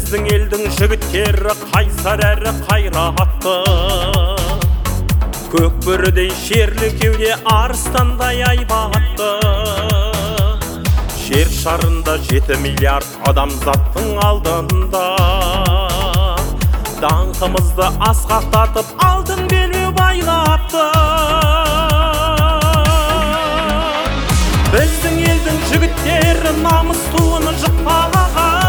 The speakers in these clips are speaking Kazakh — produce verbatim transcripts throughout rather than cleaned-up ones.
Біздің елдің жігіттері қайсар әрі қайратты, көкбөрідей шерлі кеуде арыстандай айбатты. Жер шарында жеті миллиард адамзаттың алдында, даңқымызды асқақтатып алтын белбеу байлапты. Біздің елдің жігіттері намыс туын жықпалаған,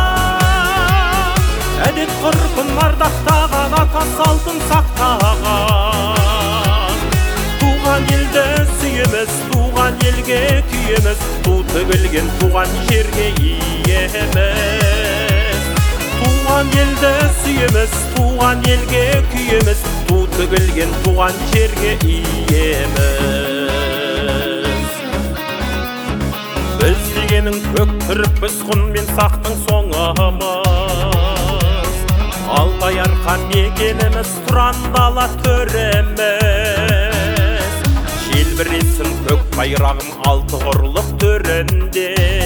әдет ғұрпын ардақтаған, ата салтын сақтаған. Туған елді сүйеміз, туған елге күйеміз, ту тігілген туған жерге иеміз. Туған елді сүйеміз, туған елге күйеміз, ту тігілген туған жерге иеміз. Біз дегенің көк түрікпіз, құн мен сақтың соңымыз, алтай арқа мекеніміз, тұран дала төреміз. Желбіресін көк байрағым алты құрлық төрінде,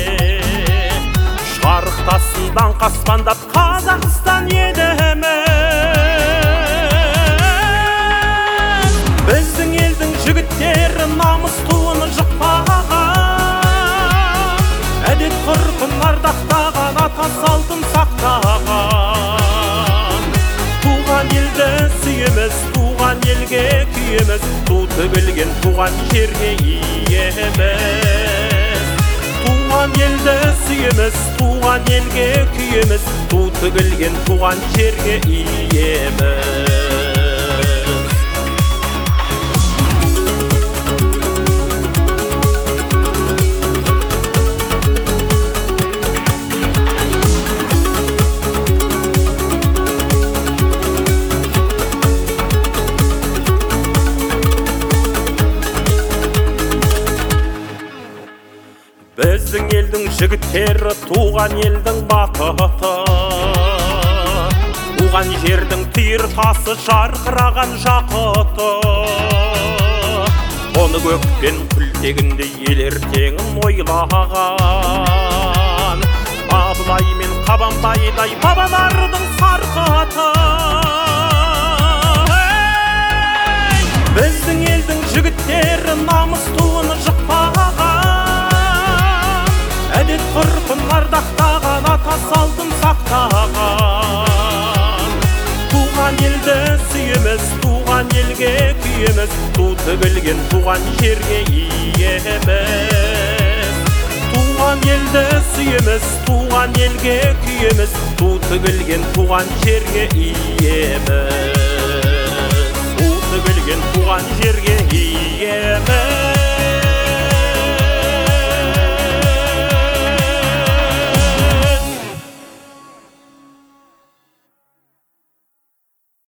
шарықтасын даңқ аспандап Қазақстан едіміз. Біздің елдің жігіттері намыс туын жықпаған, әдет ғұрпын ардақтаған, ата салтын сақтаған. Туған елді сүйеміз, туған елге күйеміз, ту тігілген туған жерге иеміз. Туған елді сүйеміз, туған елге күйеміз, ту тігілген туған жерге иеміз. Біздің елдің жігіттері туған елдің бақыты, туған жердің түйір тасы жарқыраған жақыты. Оны көкпен күлтегінде ел ертеңін ойлаған, Абылай мен Қабанбайдай бабалардың сарқыты. Біздің елдің жігіттері намыс туын жықпаған, әдет ғұрпын ардақтаған, ата салтын сақтаған. Туған елді сүйеміз, туған елге күйеміз, ту тігілген туған жерге иеміз. Туған елді сүйеміз, туған елге күйеміз, ту тігілген туған жерге иеміз. Ту тігілген туған жерге